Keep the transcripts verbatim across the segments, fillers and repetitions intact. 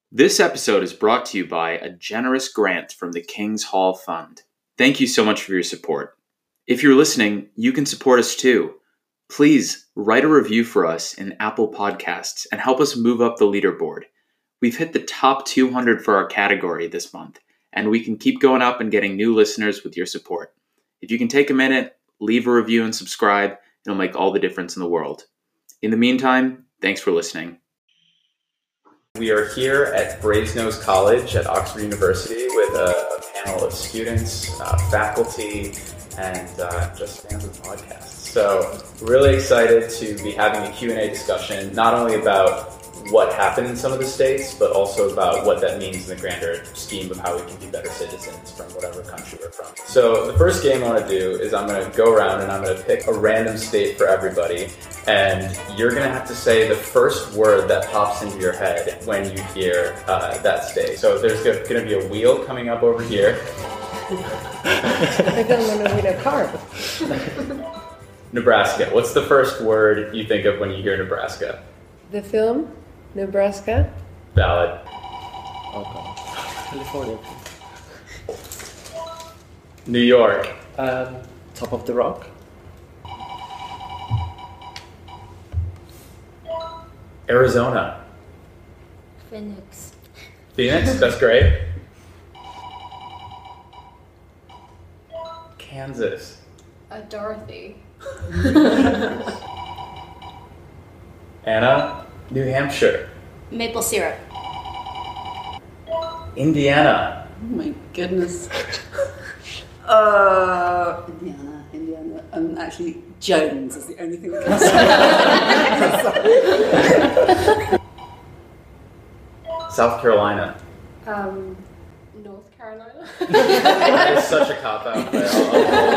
This episode is brought to you by a generous grant from the King's Hall Fund. Thank you so much for your support. If you're listening, you can support us too. Please write a review for us in Apple Podcasts and help us move up the leaderboard. We've hit the top two hundred for our category this month, and we can keep going up and getting new listeners with your support. If you can take a minute, leave a review and subscribe, it'll make all the difference in the world. In the meantime, thanks for listening. We are here at Brasenose College at Oxford University with a, a panel of students, uh, faculty, and uh, just fans of podcasts. So really excited to be having a Q and A discussion, not only about what happened in some of the states, but also about what that means in the grander scheme of how we can be better citizens from whatever country we're from. So the first game I want to do is I'm going to go around and I'm going to pick a random state for everybody, and you're going to have to say the first word that pops into your head when you hear uh, that state. So there's going to be a wheel coming up over here. I don't want to win a car. Nebraska. What's the first word you think of when you hear Nebraska? The film? Nebraska? Valid. Oh god. California. New York. Um, Top of the Rock. Arizona. Phoenix. Phoenix, that's great. Kansas. Uh, Dorothy. Anna. New Hampshire. Maple syrup. Indiana. Oh my goodness. uh, Indiana, Indiana. Um, actually, Jones is the only thing that comes to mind. South Carolina. Um, North Carolina. It's such a cop-out. But I'll,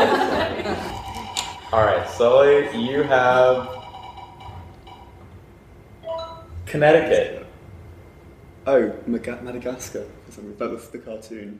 I'll All right, Sully, you have Connecticut. Oh, Maga- Madagascar. That was the cartoon.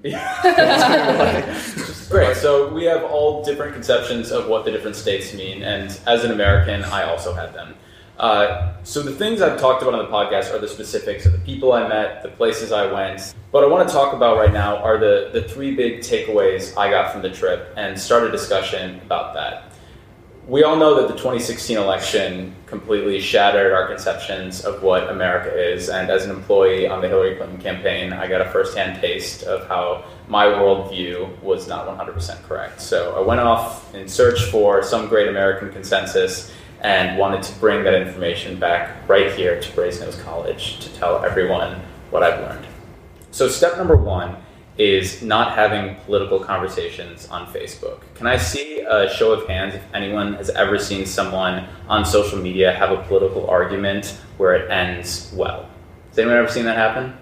Great. So we have all different conceptions of what the different states mean, and as an American, I also had them. Uh, so the things I've talked about on the podcast are the specifics of the people I met, the places I went. What I want to talk about right now are the, the three big takeaways I got from the trip and start a discussion about that. We all know that the twenty sixteen election completely shattered our conceptions of what America is, and as an employee on the Hillary Clinton campaign, I got a firsthand taste of how my worldview was not one hundred percent correct. So I went off in search for some great American consensus and wanted to bring that information back right here to Brasenose College to tell everyone what I've learned. So step number one is not having political conversations on Facebook. Can I see a show of hands if anyone has ever seen someone on social media have a political argument where it ends well? Has anyone ever seen that happen?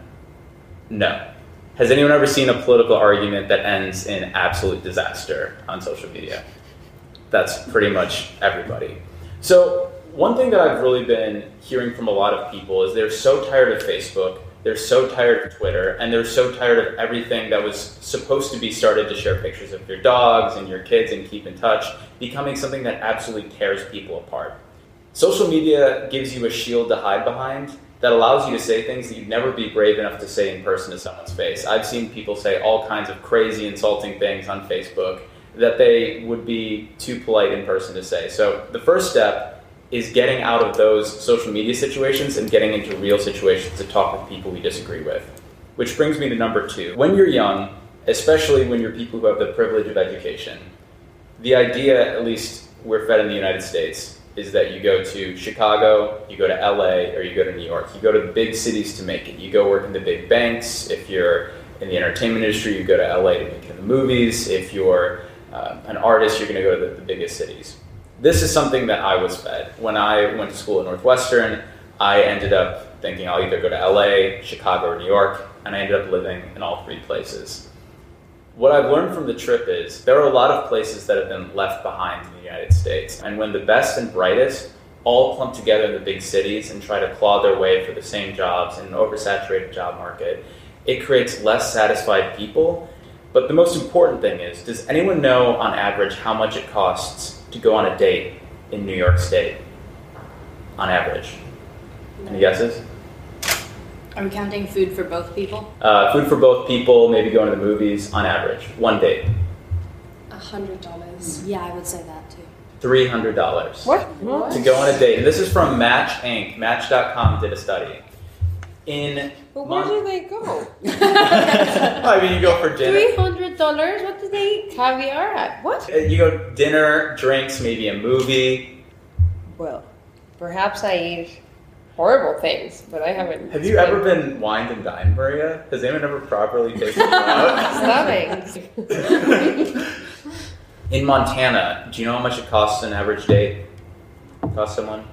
No. Has anyone ever seen a political argument that ends in absolute disaster on social media? That's pretty much everybody. So one thing that I've really been hearing from a lot of people is they're so tired of Facebook, they're so tired of Twitter, and they're so tired of everything that was supposed to be started to share pictures of your dogs and your kids and keep in touch, becoming something that absolutely tears people apart. Social media gives you a shield to hide behind that allows you to say things that you'd never be brave enough to say in person to someone's face. I've seen people say all kinds of crazy, insulting things on Facebook that they would be too polite in person to say. So the first step is getting out of those social media situations and getting into real situations to talk with people we disagree with. Which brings me to number two. When you're young, especially when you're people who have the privilege of education, the idea, at least we're fed in the United States, is that you go to Chicago, you go to L A, or you go to New York. You go to the big cities to make it. You go work in the big banks. If you're in the entertainment industry, you go to L A to make it in the movies. If you're uh, an artist, you're going to go to the, the biggest cities. This is something that I was fed. When I went to school at Northwestern, I ended up thinking I'll either go to L A, Chicago, or New York, and I ended up living in all three places. What I've learned from the trip is there are a lot of places that have been left behind in the United States. And when the best and brightest all clump together in the big cities and try to claw their way for the same jobs in an oversaturated job market, it creates less satisfied people. But the most important thing is, does anyone know on average how much it costs to go on a date in New York State? On average. Any guesses? Are we counting food for both people? Uh, food for both people, maybe going to the movies, on average. One date. A hundred dollars. Yeah, I would say that too. three hundred dollars. What? To go on a date. And this is from Match Incorporated. Match dot com did a study. In But where Mon- do they go? I mean, you go for dinner. Three hundred dollars? What do they eat caviar at? What? Uh, You go dinner, drinks, maybe a movie. Well, perhaps I eat horrible things, but I haven't. Have you ever been wined and dined, Maria? Has anyone ever properly taken you out? Stunning. In Montana, do you know how much it costs an average date? Cost someone?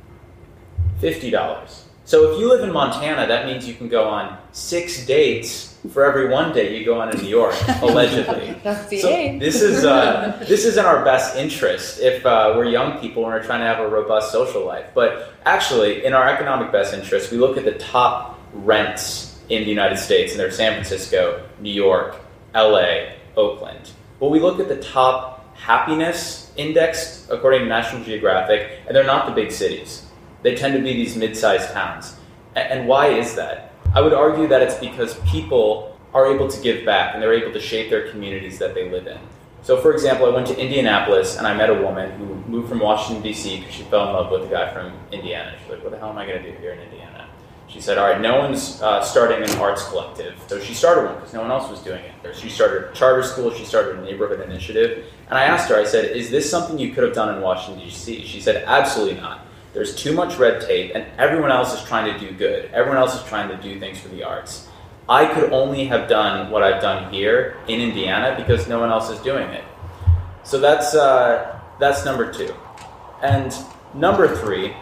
fifty dollars. So if you live in Montana, that means you can go on six dates for every one date you go on in New York, allegedly. That's the So aim. this is uh, this is in our best interest if uh, we're young people and we're trying to have a robust social life. But actually, in our economic best interest, we look at the top rents in the United States, and they're San Francisco, New York, L A, Oakland. But we look at the top happiness index according to National Geographic, and they're not the big cities. They tend to be these mid-sized towns. A- And why is that? I would argue that it's because people are able to give back and they're able to shape their communities that they live in. So for example, I went to Indianapolis and I met a woman who moved from Washington, D C because she fell in love with a guy from Indiana. She's like, what the hell am I going to do here in Indiana? She said, all right, no one's uh, starting an arts collective. So she started one because no one else was doing it. She started a charter school, she started a neighborhood initiative. And I asked her, I said, is this something you could have done in Washington, D C? She said, absolutely not. There's too much red tape and everyone else is trying to do good. Everyone else is trying to do things for the arts. I could only have done what I've done here in Indiana because no one else is doing it. So that's, uh, that's number two. And number three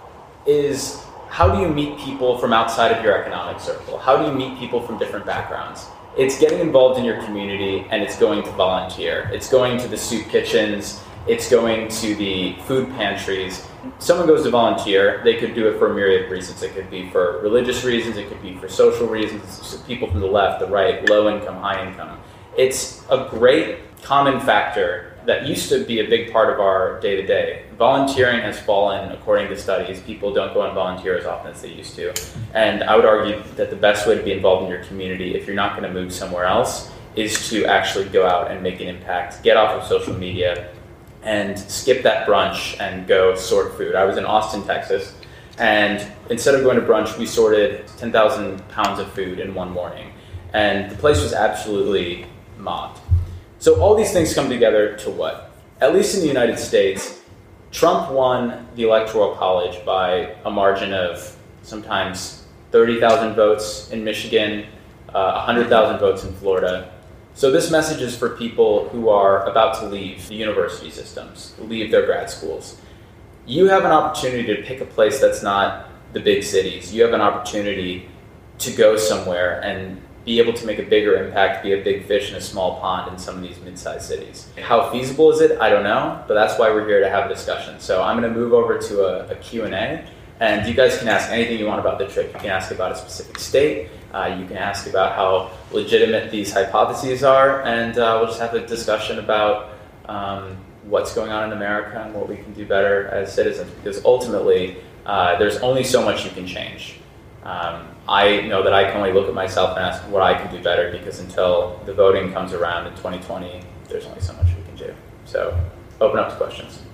is, how do you meet people from outside of your economic circle? How do you meet people from different backgrounds? It's getting involved in your community and it's going to volunteer. It's going to the soup kitchens. It's going to the food pantries. Someone goes to volunteer, they could do it for a myriad of reasons. It could be for religious reasons, it could be for social reasons, people from the left, the right, low income, high income. It's a great common factor that used to be a big part of our day-to-day. Volunteering has fallen, according to studies. People don't go and volunteer as often as they used to. And I would argue that the best way to be involved in your community, if you're not going to move somewhere else, is to actually go out and make an impact, get off of social media, and skip that brunch and go sort food. I was in Austin, Texas, and instead of going to brunch, we sorted ten thousand pounds of food in one morning. And the place was absolutely mobbed. So all these things come together to what? At least in the United States, Trump won the Electoral College by a margin of sometimes thirty thousand votes in Michigan, uh, one hundred thousand votes in Florida. So this message is for people who are about to leave the university systems, leave their grad schools. You have an opportunity to pick a place that's not the big cities. You have an opportunity to go somewhere and be able to make a bigger impact, be a big fish in a small pond in some of these mid-sized cities. How feasible is it? I don't know, but that's why we're here to have a discussion. So I'm going to move over to a, a Q and A, and you guys can ask anything you want about the trip. You can ask about a specific state. Uh, you can ask about how legitimate these hypotheses are, and uh, we'll just have a discussion about um, what's going on in America and what we can do better as citizens, because ultimately uh, there's only so much you can change. Um, I know that I can only look at myself and ask what I can do better, because until the voting comes around in twenty twenty, there's only so much we can do. So open up to questions.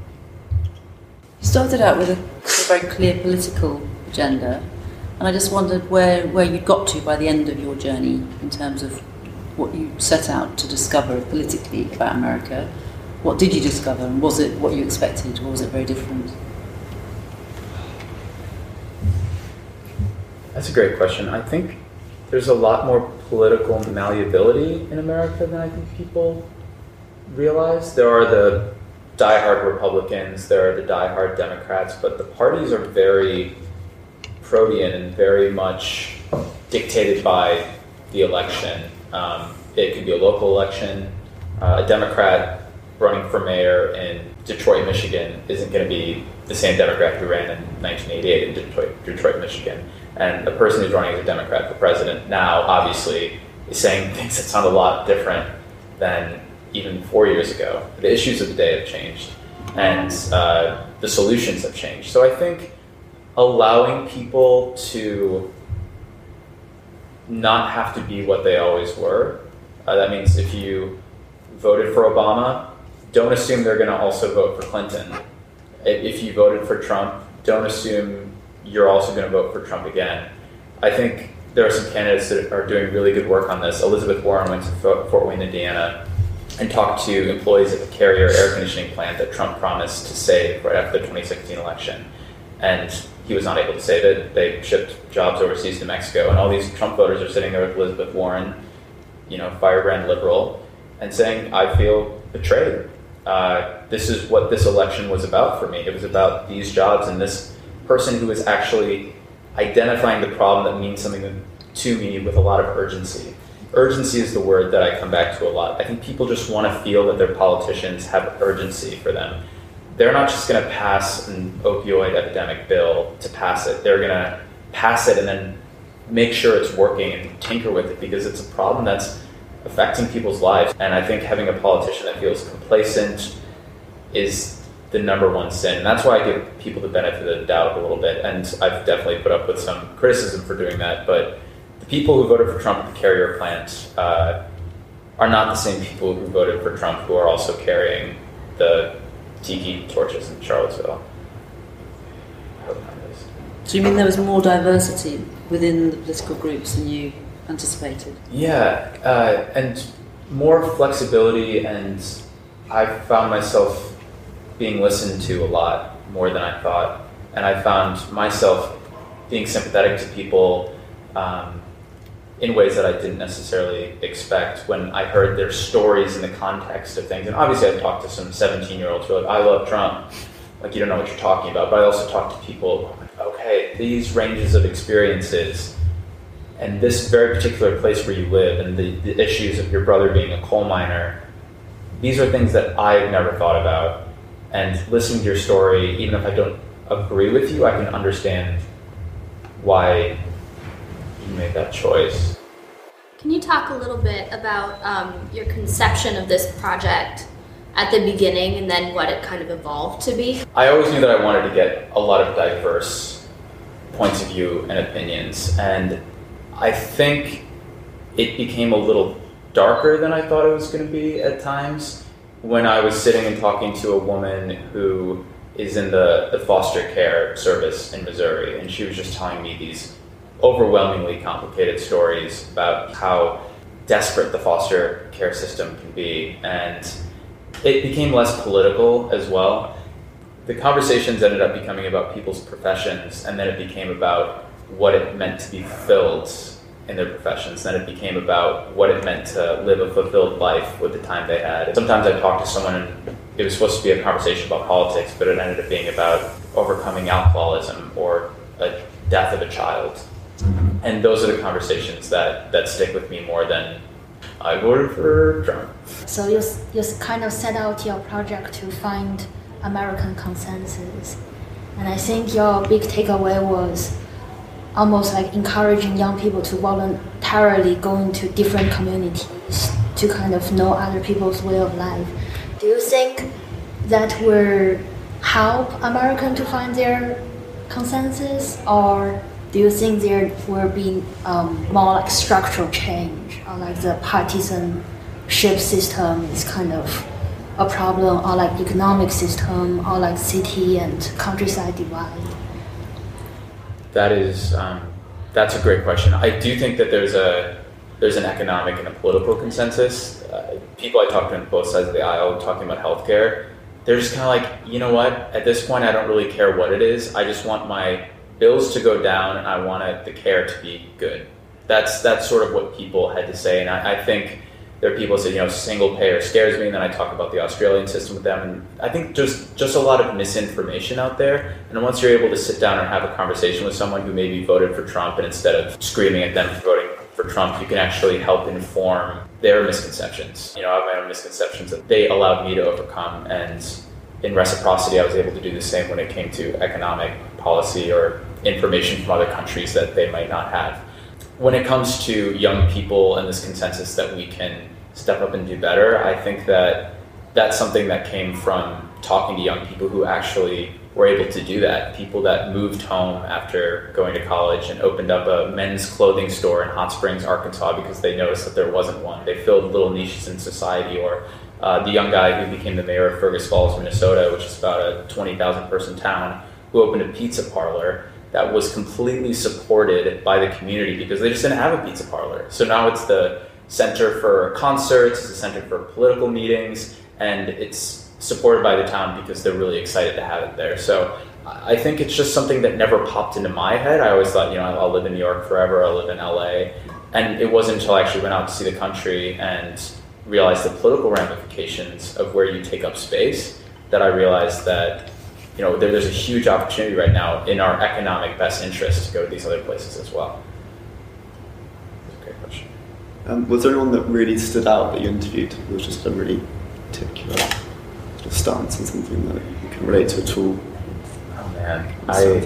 You started out with a very clear political agenda, and I just wondered where, where you got to by the end of your journey in terms of what you set out to discover politically about America. What did you discover, and was it what you expected, or was it very different? That's a great question. I think there's a lot more political malleability in America than I think people realize. There are the diehard Republicans, there are the diehard Democrats, but the parties are very protean and very much dictated by the election. Um, it could be a local election. Uh, a Democrat running for mayor in Detroit, Michigan isn't going to be the same Democrat who ran in nineteen eighty-eight in Detroit, Detroit, Michigan. And the person who's running as a Democrat for president now, obviously, is saying things that sound a lot different than even four years ago. The issues of the day have changed, and uh, the solutions have changed. So I think allowing people to not have to be what they always were. Uh, that means if you voted for Obama, don't assume they're going to also vote for Clinton. If you voted for Trump, don't assume you're also going to vote for Trump again. I think there are some candidates that are doing really good work on this. Elizabeth Warren went to Fort Wayne, Indiana, and talked to employees at the Carrier air conditioning plant that Trump promised to save right after the twenty sixteen election. And he was not able to save it. They shipped jobs overseas to Mexico, and all these Trump voters are sitting there with Elizabeth Warren, you know, firebrand liberal, and saying, I feel betrayed. Uh, this is what this election was about for me. It was about these jobs and this person who is actually identifying the problem that means something to me with a lot of urgency. Urgency is the word that I come back to a lot. I think people just want to feel that their politicians have urgency for them. They're not just going to pass an opioid epidemic bill to pass it. They're going to pass it and then make sure it's working and tinker with it because it's a problem that's affecting people's lives. And I think having a politician that feels complacent is the number one sin. And that's why I give people the benefit of the doubt a little bit. And I've definitely put up with some criticism for doing that. But the people who voted for Trump at the Carrier plant uh, are not the same people who voted for Trump who are also carrying the tiki torches in Charlottesville. I hope that is. So you mean there was more diversity within the political groups than you anticipated? Yeah, uh, and more flexibility, and I found myself being listened to a lot more than I thought. And I found myself being sympathetic to people um, in ways that I didn't necessarily expect when I heard their stories in the context of things. And obviously I talked to some seventeen-year-olds who are like, I love Trump. Like, you don't know what you're talking about. But I also talked to people, okay, these ranges of experiences and this very particular place where you live and the, the issues of your brother being a coal miner, these are things that I've never thought about. And listening to your story, even if I don't agree with you, I can understand why you made that choice. Can you talk a little bit about um, your conception of this project at the beginning and then what it kind of evolved to be? I always knew that I wanted to get a lot of diverse points of view and opinions, and I think it became a little darker than I thought it was going to be at times when I was sitting and talking to a woman who is in the, the foster care service in Missouri, and she was just telling me these overwhelmingly complicated stories about how desperate the foster care system can be, and it became less political as well. The conversations ended up becoming about people's professions, and then it became about what it meant to be fulfilled in their professions. Then it became about what it meant to live a fulfilled life with the time they had. Sometimes I talked to someone and it was supposed to be a conversation about politics, but it ended up being about overcoming alcoholism or a death of a child. And those are the conversations that, that stick with me more than I voted for Trump. So you, you kind of set out your project to find American consensus. And I think your big takeaway was almost like encouraging young people to voluntarily go into different communities to kind of know other people's way of life. Do you think that will help Americans to find their consensus, or do you think there will be um, more like structural change, or like the partisanship system is kind of a problem, or like economic system, or like city and countryside divide? That is, um, that's a great question. I do think that there's a there's an economic and a political consensus. Uh, people I talk to on both sides of the aisle talking about healthcare, they're just kind of like, you know what? At this point, I don't really care what it is. I just want my bills to go down, and I want it, the care to be good. That's that's sort of what people had to say, and I, I think there are people who say, you know, single payer scares me, and then I talk about the Australian system with them, and I think just just a lot of misinformation out there. And once you're able to sit down and have a conversation with someone who maybe voted for Trump, and instead of screaming at them for voting for Trump, you can actually help inform their misconceptions. You know, I have my own misconceptions that they allowed me to overcome, and in reciprocity, I was able to do the same when it came to economic policy or information from other countries that they might not have. When it comes to young people and this consensus that we can step up and do better, I think that that's something that came from talking to young people who actually were able to do that. People that moved home after going to college and opened up a men's clothing store in Hot Springs, Arkansas, because they noticed that there wasn't one. They filled little niches in society. Or uh, the young guy who became the mayor of Fergus Falls, Minnesota, which is about a twenty thousand person town, who opened a pizza parlor that was completely supported by the community because they just didn't have a pizza parlor. So now it's the center for concerts, it's a center for political meetings, and it's supported by the town because they're really excited to have it there. So I think it's just something that never popped into my head. I always thought, you know, I'll live in New York forever, I'll live in L A. And it wasn't until I actually went out to see the country and realized the political ramifications of where you take up space that I realized that, you know, there, there's a huge opportunity right now in our economic best interest to go to these other places as well. That's a great question. Um, was there anyone that really stood out that you interviewed? It was just a really particular sort of stance and something that you can relate to at all? Oh man, I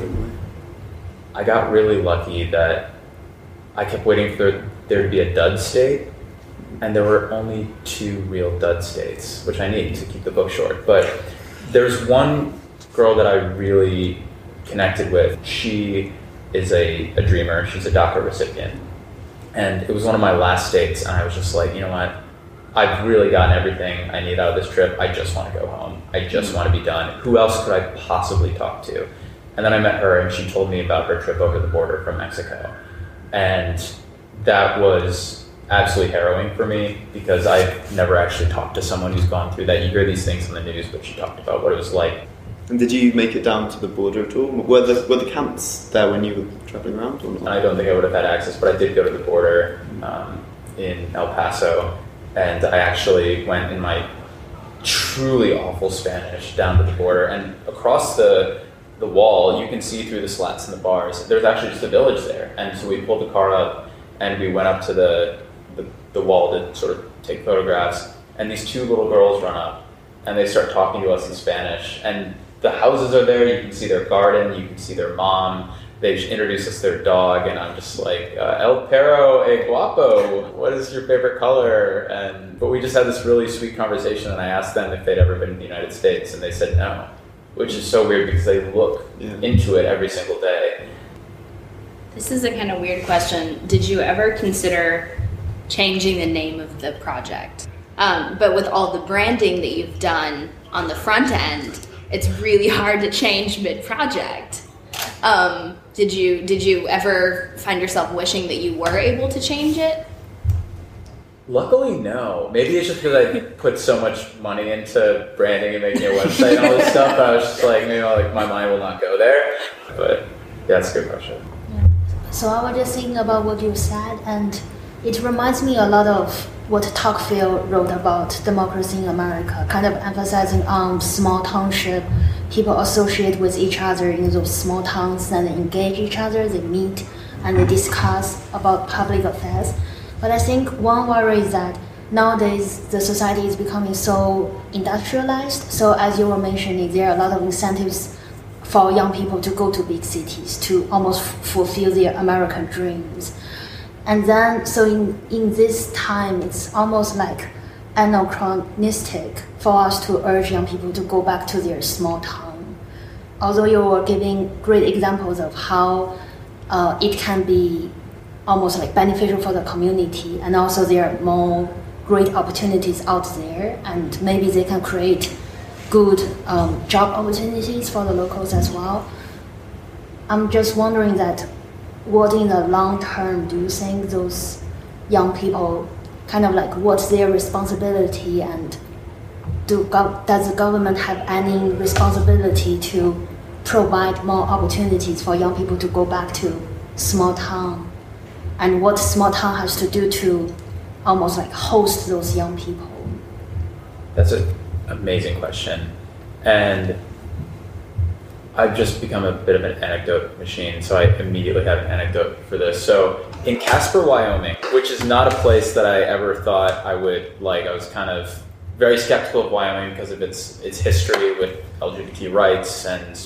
I got really lucky that I kept waiting for there to be a dud state, and there were only two real dud states, which I need to keep the book short. But there's one girl that I really connected with. She is a, a dreamer. She's a DACA recipient. And it was one of my last states, and I was just like, you know what? I've really gotten everything I need out of this trip. I just want to go home. I just want to be done. Who else could I possibly talk to? And then I met her, and she told me about her trip over the border from Mexico. And that was absolutely harrowing for me because I've never actually talked to someone who's gone through that. You hear these things on the news, but she talked about what it was like. And did you make it down to the border at all? Were the, were the camps there when you were travelling around or not? I don't think I would have had access, but I did go to the border um, in El Paso. And I actually went in my truly awful Spanish down to the border, and across the the wall, you can see through the slats in the bars. There's actually just a village there, and so we pulled the car up, and we went up to the, the the wall to sort of take photographs. And these two little girls run up, and they start talking to us in Spanish. And the houses are there. You can see their garden. You can see their mom. They introduce us to their dog, and I'm just like, uh, El Perro e Guapo, what is your favorite color? And but we just had this really sweet conversation, and I asked them if they'd ever been in the United States, and they said no, which is so weird because they look yeah. into it every single day. This is a kind of weird question. Did you ever consider changing the name of the project? Um, but with all the branding that you've done on the front end, it's really hard to change mid-project. Um, did you did you ever find yourself wishing that you were able to change it? Luckily, no. Maybe it's just because I put so much money into branding and making a website and all this stuff. I was just like, maybe like my mind will not go there. But yeah, that's a good question. Yeah. So I was just thinking about what you said, and it reminds me a lot of what Tocqueville wrote about democracy in America, kind of emphasizing on small township. People associate with each other in those small towns and they engage each other, they meet and they discuss about public affairs. But I think one worry is that nowadays the society is becoming so industrialized. So as you were mentioning, there are a lot of incentives for young people to go to big cities to almost f- fulfill their American dreams. And then, so in, in this time, it's almost like anachronistic for us to urge young people to go back to their small town. Although you were giving great examples of how uh, it can be almost like beneficial for the community, and also there are more great opportunities out there, and maybe they can create good um, job opportunities for the locals as well. I'm just wondering that what in the long term do you think those young people kind of like what's their responsibility, and do gov- does the government have any responsibility to provide more opportunities for young people to go back to small town, and what small town has to do to almost like host those young people? That's an amazing question, and I've just become a bit of an anecdote machine, so I immediately have an anecdote for this. So in Casper, Wyoming, which is not a place that I ever thought I would like, I was kind of very skeptical of Wyoming because of its its history with L G B T rights, and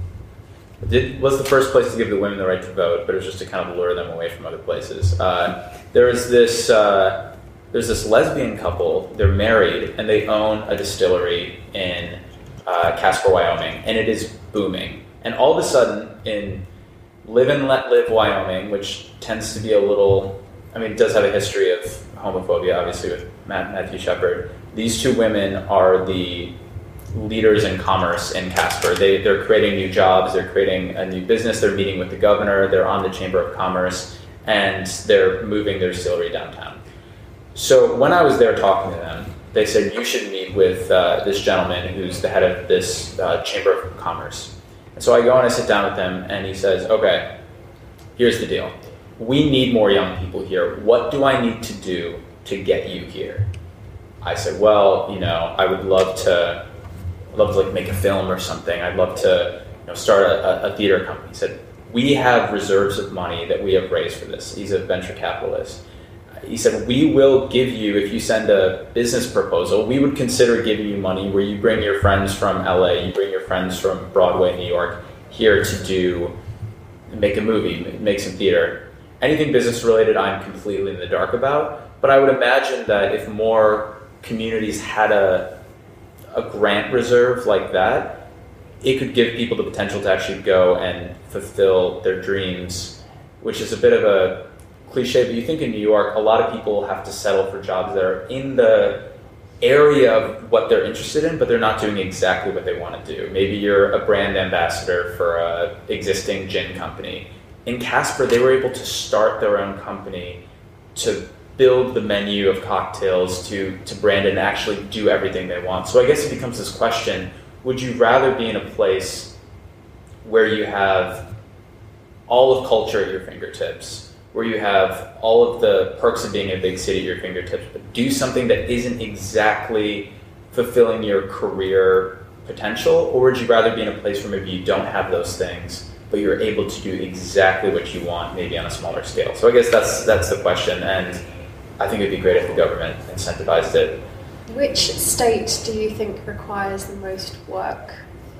it was the first place to give the women the right to vote, but it was just to kind of lure them away from other places. Uh, there was this uh, there's this lesbian couple. They're married and they own a distillery in uh, Casper, Wyoming, and it is booming. And all of a sudden, in Live and Let Live, Wyoming, which tends to be a little, I mean, it does have a history of homophobia, obviously, with Matt, Matthew Shepard. These two women are the leaders in commerce in Casper. They, they're creating new jobs, they're creating a new business, they're meeting with the governor, they're on the Chamber of Commerce, and they're moving their distillery downtown. So when I was there talking to them, they said, you should meet with uh, this gentleman who's the head of this uh, Chamber of Commerce. And so I go and I sit down with him, and he says, okay, here's the deal. We need more young people here. What do I need to do to get you here? I said, well, you know, I would love to, I'd love to like make a film or something. I'd love to, you know, start a, a theater company. He said, we have reserves of money that we have raised for this. He's a venture capitalist. He said, we will give you, if you send a business proposal, we would consider giving you money where you bring your friends from L A, you bring your friends from Broadway, New York, here to do, make a movie, make some theater. Anything business related, I'm completely in the dark about. But I would imagine that if more communities had a, a grant reserve like that, it could give people the potential to actually go and fulfill their dreams, which is a bit of a cliche, but you think in New York, a lot of people have to settle for jobs that are in the area of what they're interested in, but they're not doing exactly what they want to do. Maybe you're a brand ambassador for an existing gin company. In Casper, they were able to start their own company, to build the menu of cocktails, to, to brand it and actually do everything they want. So I guess it becomes this question, would you rather be in a place where you have all of culture at your fingertips, where you have all of the perks of being in a big city at your fingertips, but do something that isn't exactly fulfilling your career potential? Or would you rather be in a place where maybe you don't have those things, but you're able to do exactly what you want, maybe on a smaller scale? So I guess that's that's the question, and I think it'd be great if the government incentivized it. Which state do you think requires the most work?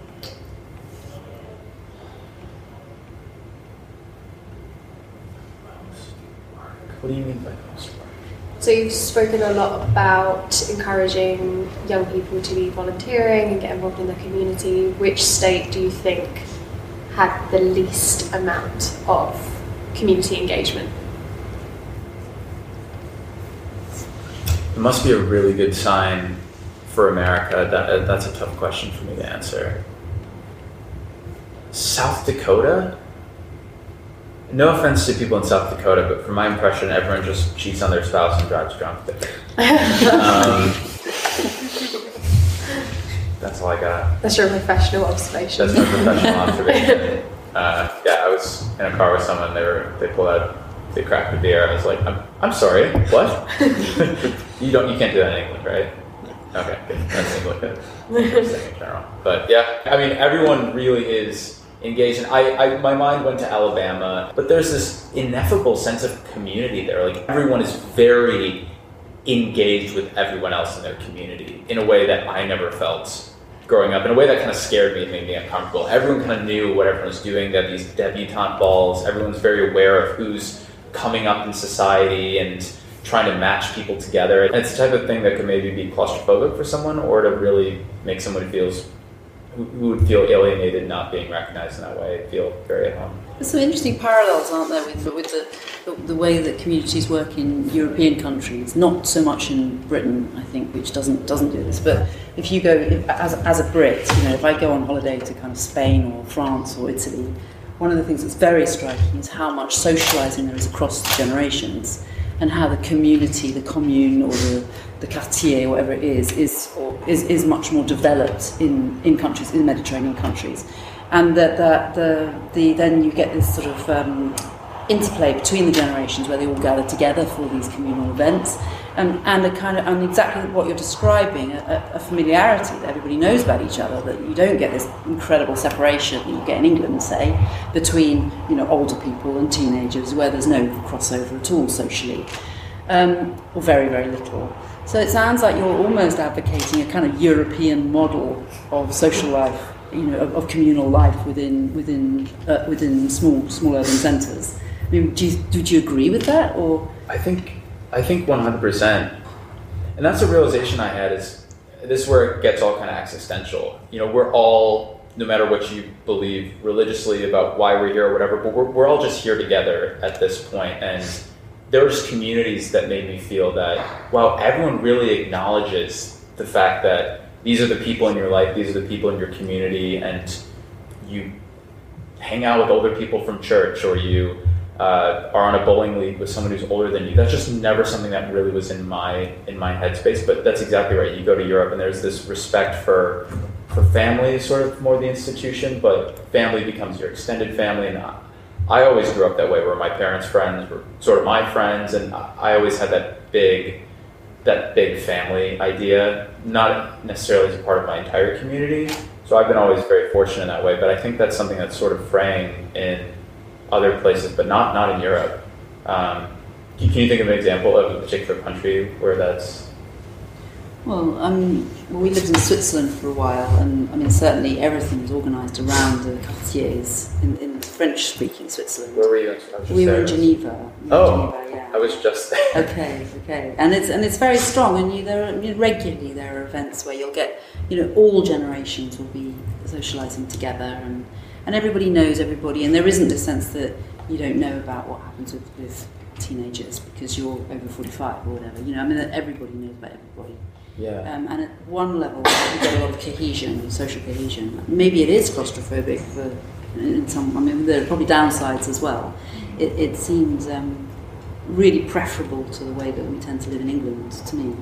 What do you mean by most work? So you've spoken a lot about encouraging young people to be volunteering and get involved in the community. Which state do you think had the least amount of community engagement? It must be a really good sign for America. That, that's a tough question for me to answer. South Dakota? No offense to people in South Dakota, but from my impression, everyone just cheats on their spouse and drives drunk. um, that's all I got. That's your professional observation. That's my professional observation. Uh, yeah, I was in a car with someone. They were they pulled out, they cracked a beer. I was like, I'm I'm sorry, what? you don't you can't do that in England, right? Okay, good. That's England. Good. In general. But yeah, I mean, everyone really is engaged. And I, I, my mind went to Alabama, but there's this ineffable sense of community there. Like everyone is very engaged with everyone else in their community in a way that I never felt growing up, in a way that kind of scared me and made me uncomfortable. Everyone kind of knew what everyone was doing. They had these debutante balls. Everyone's very aware of who's coming up in society and trying to match people together. And it's the type of thing that could maybe be claustrophobic for someone, or to really make someone feels who would feel alienated not being recognized in that way, feel very at home. There's some interesting parallels, aren't there, with, with the, the the way that communities work in European countries, not so much in Britain, I think, which doesn't doesn't do this. But if you go, if, as, as a Brit, you know, if I go on holiday to kind of Spain or France or Italy, one of the things that's very striking is how much socialising there is across the generations, and how the community, the commune, or the, the quartier, whatever it is, is, or is is much more developed in, in countries, in Mediterranean countries. And that the, the, the, then you get this sort of um, interplay between the generations where they all gather together for these communal events, and, and a kind of, and exactly what you're describing, a, a familiarity that everybody knows about each other, that you don't get this incredible separation that you get in England, say, between, you know, older people and teenagers, where there's no crossover at all socially, um, or very, very little. So it sounds like you're almost advocating a kind of European model of social life, you know, of, of communal life within within uh, within small small urban centres. I mean, do you, would you agree with that, or? I think I think one hundred percent, and that's a realization I had. Is this is where it gets all kind of existential? You know, we're all no matter what you believe religiously about why we're here or whatever, but we're, we're all just here together at this point. And there were just communities that made me feel that, wow, everyone really acknowledges the fact that these are the people in your life, these are the people in your community, and you hang out with older people from church, or you uh, are on a bowling league with someone who's older than you. That's just never something that really was in my in my headspace, but that's exactly right. You go to Europe and there's this respect for for family, sort of more the institution, but family becomes your extended family. And I, I always grew up that way, where my parents' friends were sort of my friends, and I always had that big, that big family idea, not necessarily as a part of my entire community. So I've been always very fortunate in that way, but I think that's something that's sort of fraying in other places, but not, not in Europe. Um, can you think of an example of a particular country where that's... Well, um, well, we lived in Switzerland for a while, and I mean, certainly everything was organised around the quartiers in, in French-speaking Switzerland. Where were you? I was We there. were in Geneva. We were Oh, in Geneva, yeah. I was just there. Okay, okay, and it's and it's very strong. And you, there are, you know, regularly there are events where you'll get, you know, all generations will be socialising together, and and everybody knows everybody, and there isn't this sense that you don't know about what happens with, with teenagers because you're over forty-five or whatever. You know, I mean, that everybody knows about everybody. Yeah. Um, and at one level, you get a lot of cohesion, social cohesion. Maybe it is claustrophobic for in some. I mean, there are probably downsides as well. It, it seems um, really preferable to the way that we tend to live in England, to me.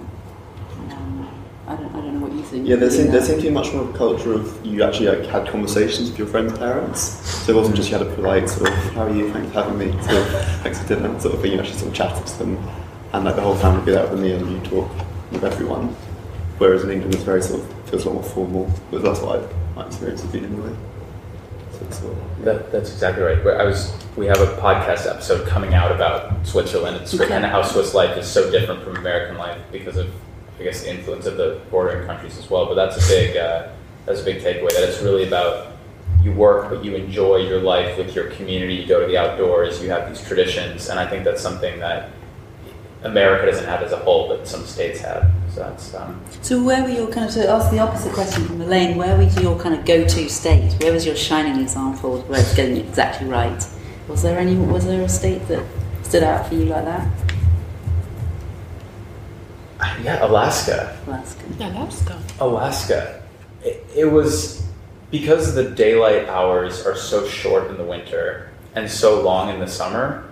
Um, I don't, I don't know what you think. Yeah, there seemed, Yeah. there seemed to be much more of a culture of you actually like had conversations with your friends' parents. So it wasn't just you had a polite sort of, how are you, thanks for having me, sort of, thanks for dinner, sort of thing. You actually sort of chatted to them, and like the whole family would be there with a meal and you talk with everyone. Whereas in England it's very sort of, feels a lot more formal, but that's what I, my experience has been anyway. So it's sort of, That, that's exactly right. I was. We have a podcast episode coming out about Switzerland and, Swi- Okay. and how Swiss life is so different from American life because of, I guess, the influence of the bordering countries as well. But that's a big, uh, that's a big takeaway. That it's really about you work, but you enjoy your life with your community. You go to the outdoors. You have these traditions, and I think that's something that America doesn't have as a whole, but some states have. So that's. Um, So where were your kind of, to ask the opposite question from Elaine, where was your kind of go-to state? Where was your shining example of where it's getting it exactly right? Was there any, was there a state that stood out for you like that? yeah, Alaska. Alaska. Alaska. Alaska. It, it was because the daylight hours are so short in the winter and so long in the summer.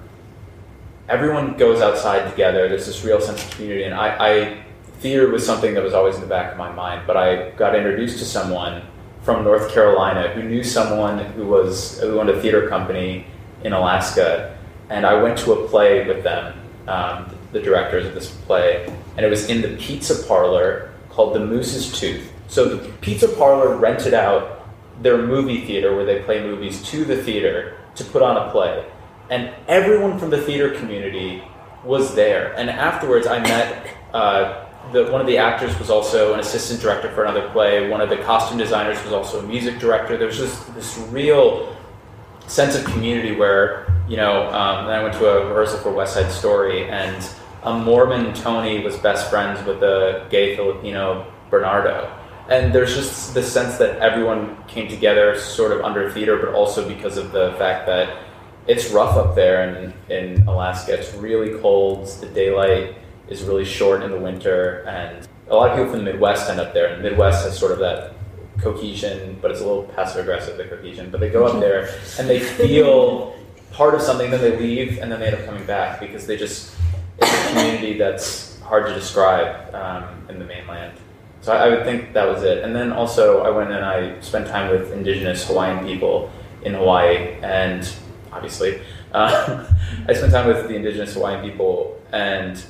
Everyone goes outside together. There's this real sense of community, and I, I theater was something that was always in the back of my mind. But I got introduced to someone from North Carolina who knew someone who was who owned a theater company in Alaska, and I went to a play with them, um, the directors of this play, and it was in the pizza parlor called the Moose's Tooth. So the pizza parlor rented out their movie theater where they play movies to the theater to put on a play. And everyone from the theater community was there. And afterwards I met, uh, the, one of the actors was also an assistant director for another play. One of the costume designers was also a music director. There was just this real sense of community where, you know, um, then I went to a rehearsal for West Side Story, and a Mormon Tony was best friends with a gay Filipino Bernardo. And there's just this sense that everyone came together sort of under theater, but also because of the fact that it's rough up there in, in Alaska. It's really cold. The daylight is really short in the winter, and a lot of people from the Midwest end up there. And the Midwest has sort of that cohesion, but it's a little passive aggressive, the cohesion. But they go up there and they feel part of something, then they leave, and then they end up coming back because they just, it's a community that's hard to describe um, in the mainland. So I, I would think that was it. And then also I went and I spent time with indigenous Hawaiian people in Hawaii, and obviously uh, I spent time with the indigenous Hawaiian people, and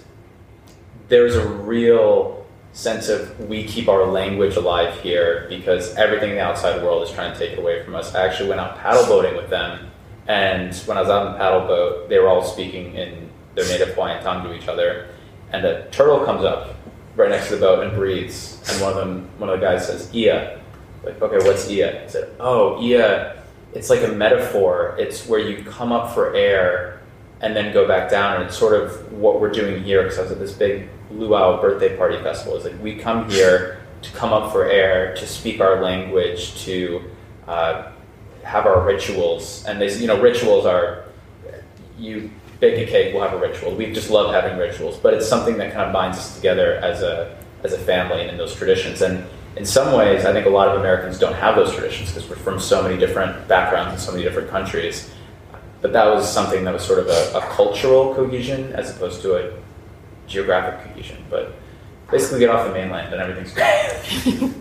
there's a real sense of we keep our language alive here because everything in the outside world is trying to take it away from us. I actually went out paddle boating with them, and when I was out on the paddle boat, they were all speaking in their native Hawaiian tongue to each other, and a turtle comes up right next to the boat and breathes, and one of them, one of the guys says, "Ia." Like, okay, what's Ia? I said, "Oh, Ia, it's like a metaphor. It's where you come up for air and then go back down, and it's sort of what we're doing here," because I was at this big luau birthday party festival. It's like we come here to come up for air, to speak our language, to uh, have our rituals. And they, you know, rituals are, you bake a cake, we'll have a ritual. We just love having rituals, but it's something that kind of binds us together as a as a family and in those traditions. And in some ways, I think a lot of Americans don't have those traditions because we're from so many different backgrounds and so many different countries. But that was something that was sort of a, a cultural cohesion as opposed to a geographic cohesion. But basically get off the mainland and everything's great.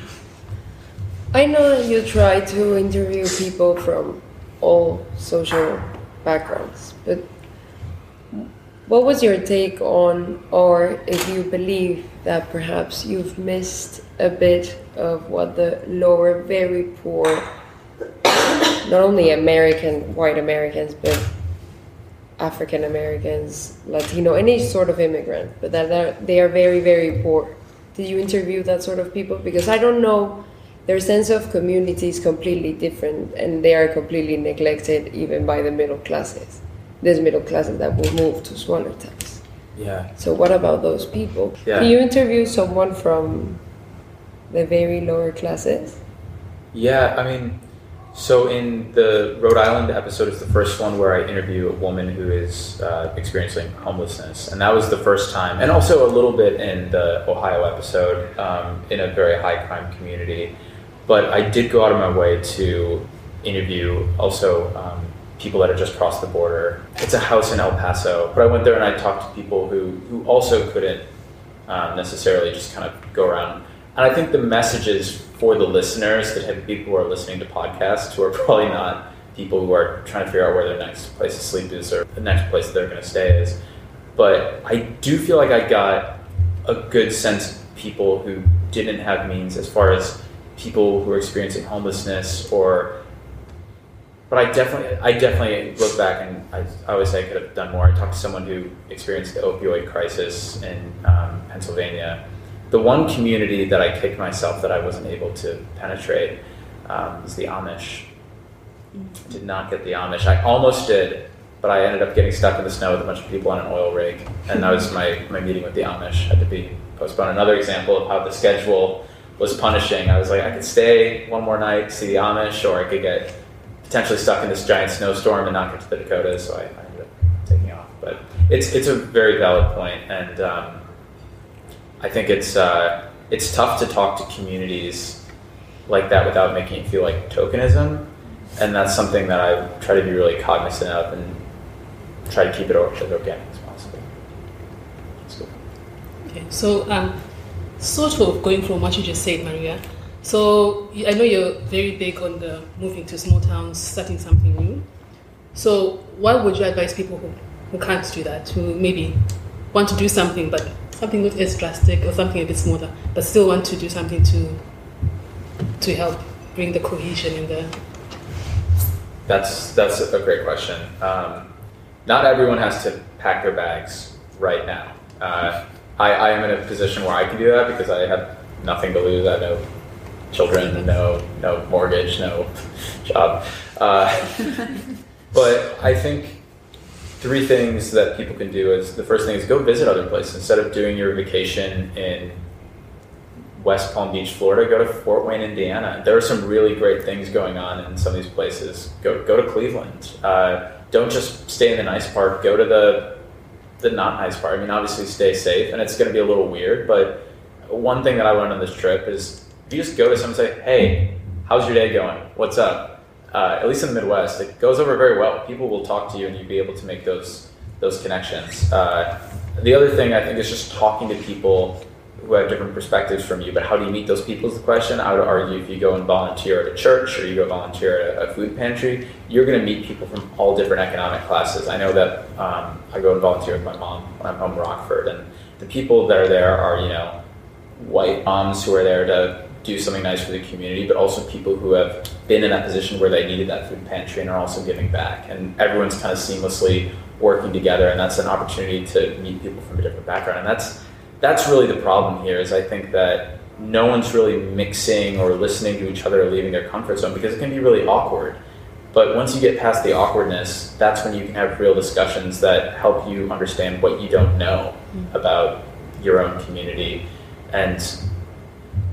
I know that you try to interview people from all social backgrounds, but what was your take on, or if you believe that perhaps you've missed a bit of what the lower, very poor, not only American, white Americans, but African Americans, Latino, any sort of immigrant, but that they're, they are very, very poor. Did you interview that sort of people? Because I don't know, their sense of community is completely different, and they are completely neglected even by the middle classes. There's middle classes that will move to smaller towns. Yeah. So what about those people? Yeah. Can you interview someone from the very lower classes? Yeah, I mean, so in the Rhode Island episode is the first one where I interview a woman who is uh, experiencing homelessness. And that was the first time, and also a little bit in the Ohio episode, um, in a very high crime community. But I did go out of my way to interview also um, people that had just crossed the border. It's a house in El Paso, but I went there and I talked to people who, who also couldn't um, necessarily just kind of go around. And I think the messages for the listeners that have people who are listening to podcasts who are probably not people who are trying to figure out where their next place to sleep is or the next place that they're going to stay is. But I do feel like I got a good sense of people who didn't have means as far as people who are experiencing homelessness or, but I definitely, I definitely look back and I, I always say I could have done more. I talked to someone who experienced the opioid crisis in um, Pennsylvania. The one community that I kicked myself that I wasn't able to penetrate um, is the Amish. Did not get the Amish. I almost did, but I ended up getting stuck in the snow with a bunch of people on an oil rig, and that was my, my meeting with the Amish had to be postponed. Another example of how the schedule was punishing. I was like, I could stay one more night, see the Amish, or I could get potentially stuck in this giant snowstorm and not get to the Dakotas, so I, I ended up taking off. But it's it's a very valid point, and um, I think it's uh, it's tough to talk to communities like that without making it feel like tokenism, and that's something that I try to be really cognizant of and try to keep it as organic as possible. So. Okay, so um, sort of going from what you just said, Maria. So I know you're very big on the moving to small towns, starting something new. So what would you advise people who, who can't do that, who maybe want to do something, but something not as drastic or something a bit smaller, but still want to do something to to help bring the cohesion in there? That's that's a great question. Um, not everyone has to pack their bags right now. Uh, I, I am in a position where I can do that because I have nothing to lose. I have no children, no no mortgage, no job. Uh, but I think three things that people can do is, the first thing is go visit other places. Instead of doing your vacation in West Palm Beach, Florida, go to Fort Wayne, Indiana. There are some really great things going on in some of these places. Go go to Cleveland. Uh, don't just stay in the nice part. Go to the the not nice part. I mean, obviously stay safe, and it's going to be a little weird, but one thing that I learned on this trip is if you just go to someone and say, hey, how's your day going? What's up? Uh, at least in the Midwest, it goes over very well. People will talk to you and you'll be able to make those those connections. Uh, the other thing I think is just talking to people who have different perspectives from you, but how do you meet those people is the question. I would argue if you go and volunteer at a church or you go volunteer at a food pantry, you're going to meet people from all different economic classes. I know that um, I go and volunteer with my mom when I'm home in Rockford, and the people that are there are, you know, white moms who are there to do something nice for the community, but also people who have been in that position where they needed that food pantry and are also giving back. And everyone's kind of seamlessly working together, and that's an opportunity to meet people from a different background. And that's that's really the problem here, is I think that no one's really mixing or listening to each other or leaving their comfort zone, because it can be really awkward. But once you get past the awkwardness, that's when you can have real discussions that help you understand what you don't know about your own community. And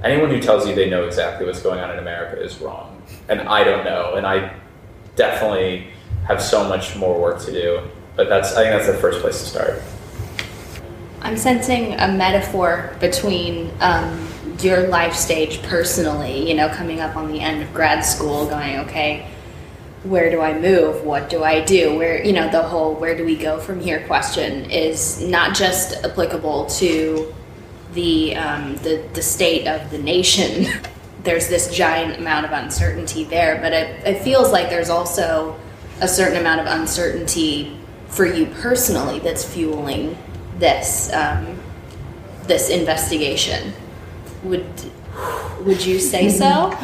anyone who tells you they know exactly what's going on in America is wrong. And I don't know, and I definitely have so much more work to do. But that's I think that's the first place to start. I'm sensing a metaphor between um, your life stage personally, you know, coming up on the end of grad school, going, okay, where do I move? What do I do? Where, you know, the whole where do we go from here question is not just applicable to the um, the, the state of the nation. There's this giant amount of uncertainty there, but it, it feels like there's also a certain amount of uncertainty for you personally that's fueling this um, this investigation. Would would you say so?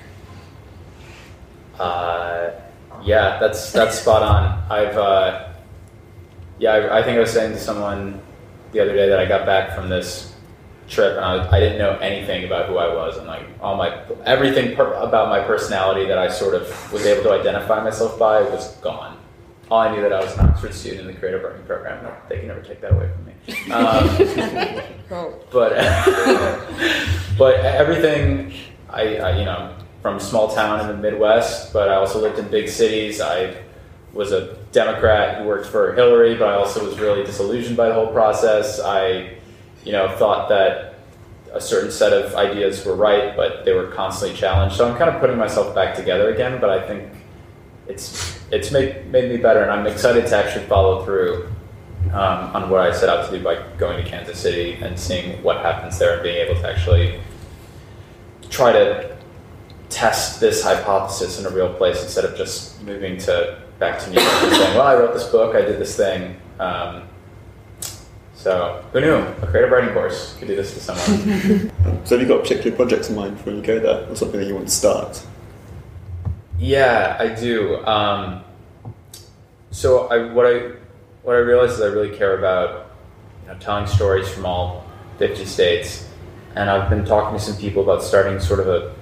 Uh, yeah, that's that's spot on. I've uh, yeah, I, I think I was saying to someone the other day that I got back from this trip and I, was, I didn't know anything about who I was and like all my everything per, about my personality that I sort of was able to identify myself by was gone. All I knew that I was an Oxford student in the creative writing program. No, they can never take that away from me. Um, but but everything I, I you know from a small town in the Midwest, but I also lived in big cities. I was a Democrat who worked for Hillary, but I also was really disillusioned by the whole process. I you know thought that a certain set of ideas were right, but they were constantly challenged. So I'm kind of putting myself back together again, but I think it's it's made, made me better, and I'm excited to actually follow through um, on what I set out to do by going to Kansas City and seeing what happens there and being able to actually try to test this hypothesis in a real place instead of just moving to back to New York and saying, well, I wrote this book, I did this thing. Um, so who knew? A creative writing course could do this to someone. So have you got particular projects in mind when you go there, or something that you want to start? Yeah, I do. Um, so I, what I what I realized is I really care about you know, telling stories from all fifty states, and I've been talking to some people about starting sort of a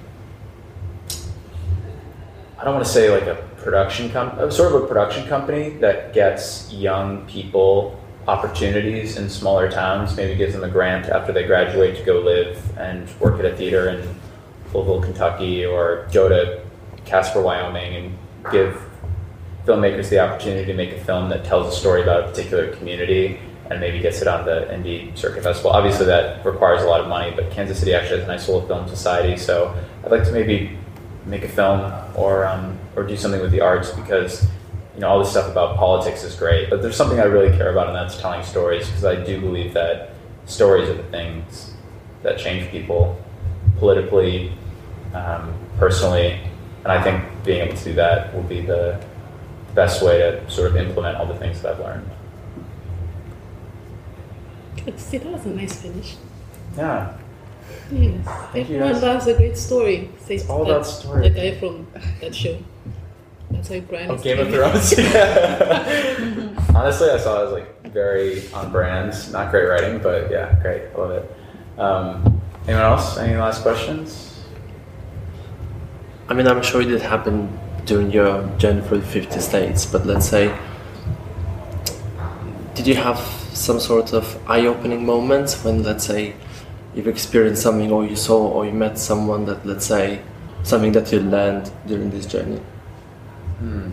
I don't want to say like a production com- sort of a production company that gets young people opportunities in smaller towns, maybe gives them a grant after they graduate to go live and work at a theater in Louisville, Kentucky, or go to Casper, Wyoming, and give filmmakers the opportunity to make a film that tells a story about a particular community and maybe gets it on the Indie Circuit Festival. Obviously that requires a lot of money, but Kansas City actually has a nice little film society, so I'd like to maybe make a film or um, or do something with the arts, because you know all this stuff about politics is great, but there's something I really care about, and that's telling stories, because I do believe that stories are the things that change people politically, um, personally. And I think being able to do that will be the best way to sort of implement all the things that I've learned. Good. See, that was a nice finish. Yeah. Yes. Thank you, Everyone guys. loves a great story. Says It's all that- about story. The guy from that show. That's how Brian Oh, is Game of doing it. Thrones. Yeah. Honestly, I saw it as like very on brand. Not great writing, but yeah, great. I love it. Um, anyone else? Any last questions? I mean, I'm sure it did happen during your journey through the fifty states, but let's say, did you have some sort of eye-opening moments when, let's say, you've experienced something, or you saw, or you met someone that, let's say, something that you learned during this journey? Hmm.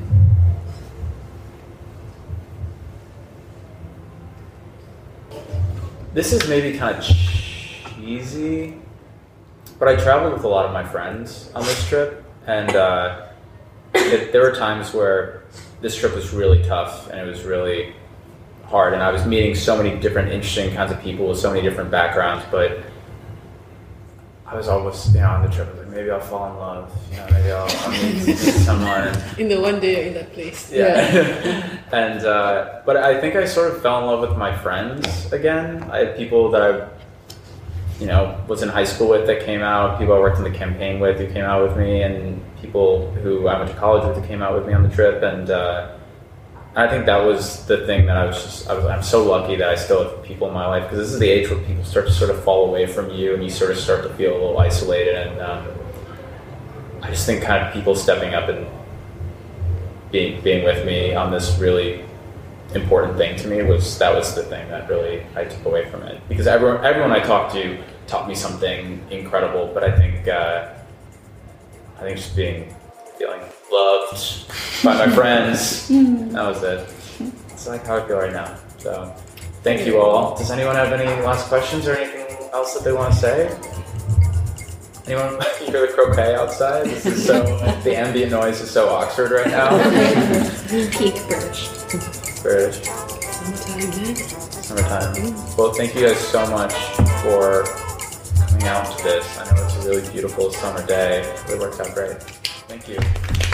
This is maybe kind of cheesy, but I traveled with a lot of my friends on this trip, and uh, it, there were times where this trip was really tough and it was really hard, and I was meeting so many different interesting kinds of people with so many different backgrounds, but I was always, you know, on the trip, I was like, maybe I'll fall in love, you know, maybe I'll, I'll meet, meet someone. In the one day you're in that place. Yeah. and, uh, but I think I sort of fell in love with my friends again. I had people that I, you know, was in high school with that came out, people I worked in the campaign with who came out with me, and people who I went to college with who came out with me on the trip. And uh, I think that was the thing that I was just, I was, I'm so lucky that I still have people in my life, because this is the age where people start to sort of fall away from you and you sort of start to feel a little isolated. And um, I just think kind of people stepping up and being being with me on this really important thing to me was, that was the thing that really I took away from it. Because everyone, everyone I talked to taught me something incredible. But I think uh, I think just being feeling loved by my friends, that was it. It's like how I feel right now. So thank you all. Does anyone have any last questions or anything else that they want to say? Anyone hear the croquet outside? This is so, the ambient noise is so Oxford right now. Peak British. British. Summertime, man. Summertime. Well, thank you guys so much for coming out to this. I know it's a really beautiful summer day. It worked out great. Thank you.